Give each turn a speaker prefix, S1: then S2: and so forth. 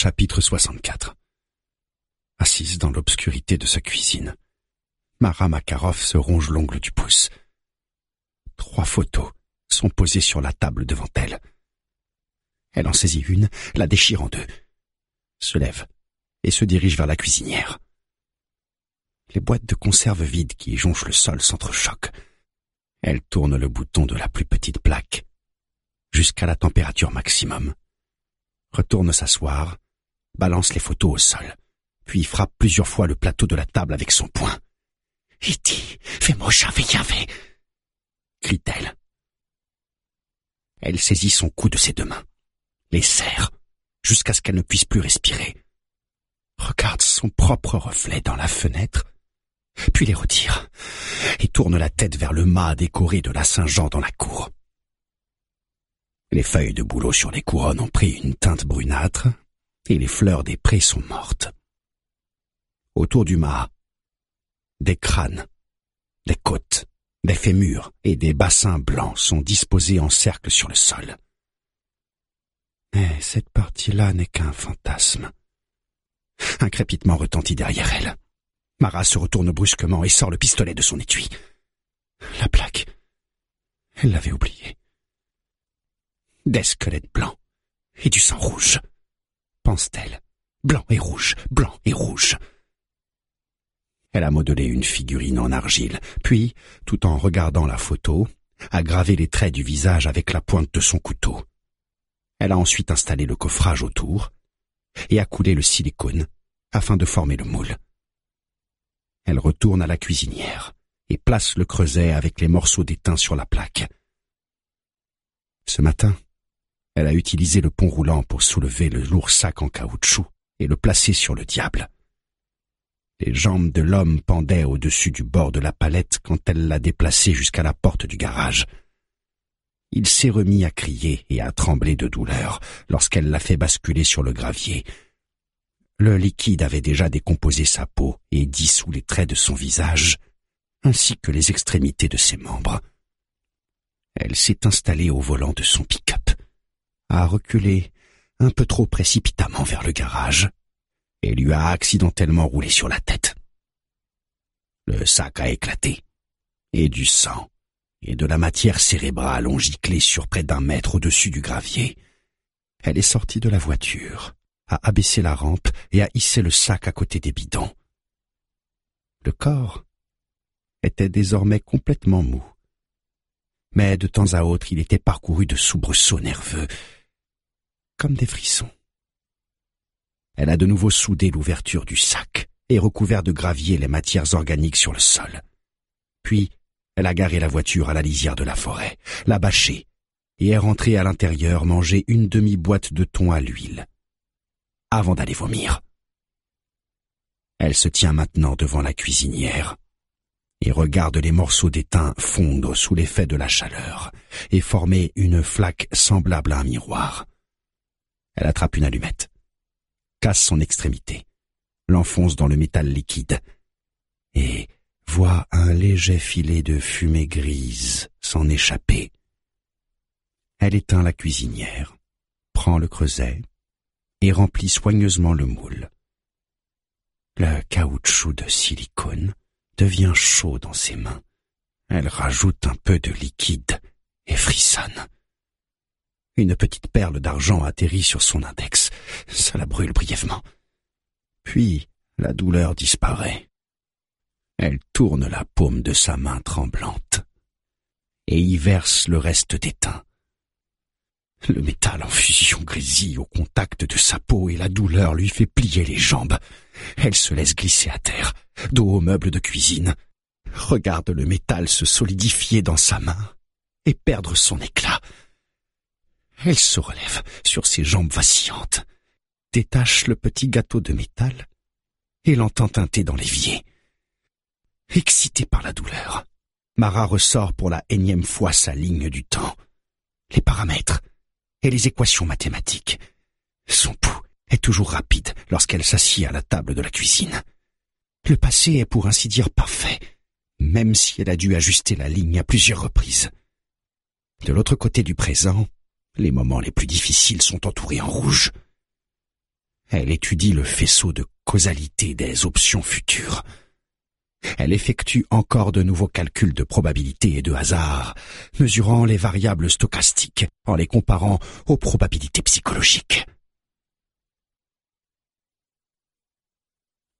S1: Chapitre 64. Assise dans l'obscurité de sa cuisine, Mara Makarov se ronge l'ongle du pouce. 3 photos sont posées sur la table devant elle. Elle en saisit une, la déchire en 2, se lève et se dirige vers la cuisinière. Les boîtes de conserve vides qui jonchent le sol s'entrechoquent. Elle tourne le bouton de la plus petite plaque jusqu'à la température maximum, retourne s'asseoir, balance les photos au sol, puis frappe plusieurs fois le plateau de la table avec son poing. « Iti, fais-moi yave !» crie-t-elle. Elle saisit son cou de ses 2 mains, les serre, jusqu'à ce qu'elle ne puisse plus respirer. Regarde son propre reflet dans la fenêtre, puis les retire, et tourne la tête vers le mât décoré de la Saint-Jean dans la cour. Les feuilles de bouleau sur les couronnes ont pris une teinte brunâtre, et les fleurs des prés sont mortes. Autour du mât, des crânes, des côtes, des fémurs et des bassins blancs sont disposés en cercle sur le sol. Mais cette partie-là n'est qu'un fantasme. Un crépitement retentit derrière elle. Mara se retourne brusquement et sort le pistolet de son étui. La plaque, elle l'avait oubliée. Des squelettes blancs et du sang rouge, pense-t-elle. Blanc et rouge, blanc et rouge. Elle a modelé une figurine en argile, puis, tout en regardant la photo, a gravé les traits du visage avec la pointe de son couteau. Elle a ensuite installé le coffrage autour et a coulé le silicone afin de former le moule. Elle retourne à la cuisinière et place le creuset avec les morceaux d'étain sur la plaque. Ce matin, elle a utilisé le pont roulant pour soulever le lourd sac en caoutchouc et le placer sur le diable. Les jambes de l'homme pendaient au-dessus du bord de la palette quand elle l'a déplacé jusqu'à la porte du garage. Il s'est remis à crier et à trembler de douleur lorsqu'elle l'a fait basculer sur le gravier. Le liquide avait déjà décomposé sa peau et dissous les traits de son visage, ainsi que les extrémités de ses membres. Elle s'est installée au volant de son pick-up, a reculé un peu trop précipitamment vers le garage, et lui a accidentellement roulé sur la tête. Le sac a éclaté, et du sang et de la matière cérébrale ont giclé sur près d'1 mètre au-dessus du gravier. Elle est sortie de la voiture, a abaissé la rampe et a hissé le sac à côté des bidons. Le corps était désormais complètement mou, mais de temps à autre il était parcouru de soubresauts nerveux, comme des frissons. Elle a de nouveau soudé l'ouverture du sac et recouvert de gravier les matières organiques sur le sol. Puis, elle a garé la voiture à la lisière de la forêt, l'a bâchée, et est rentrée à l'intérieur manger une demi-boîte de thon à l'huile, avant d'aller vomir. Elle se tient maintenant devant la cuisinière et regarde les morceaux d'étain fondre sous l'effet de la chaleur et former une flaque semblable à un miroir. Elle attrape une allumette, casse son extrémité, l'enfonce dans le métal liquide et voit un léger filet de fumée grise s'en échapper. Elle éteint la cuisinière, prend le creuset et remplit soigneusement le moule. Le caoutchouc de silicone devient chaud dans ses mains. Elle rajoute un peu de liquide et frissonne. Une petite perle d'argent atterrit sur son index. Ça la brûle brièvement. Puis, la douleur disparaît. Elle tourne la paume de sa main tremblante et y verse le reste d'étain. Le métal en fusion grésille au contact de sa peau et la douleur lui fait plier les jambes. Elle se laisse glisser à terre, dos au meuble de cuisine, regarde le métal se solidifier dans sa main et perdre son éclat. Elle se relève sur ses jambes vacillantes, détache le petit gâteau de métal et l'entend teinter dans l'évier. Excitée par la douleur, Mara ressort pour la énième fois sa ligne du temps, les paramètres et les équations mathématiques. Son pouls est toujours rapide lorsqu'elle s'assied à la table de la cuisine. Le passé est pour ainsi dire parfait, même si elle a dû ajuster la ligne à plusieurs reprises. De l'autre côté du présent, les moments les plus difficiles sont entourés en rouge. Elle étudie le faisceau de causalité des options futures. Elle effectue encore de nouveaux calculs de probabilité et de hasard, mesurant les variables stochastiques en les comparant aux probabilités psychologiques.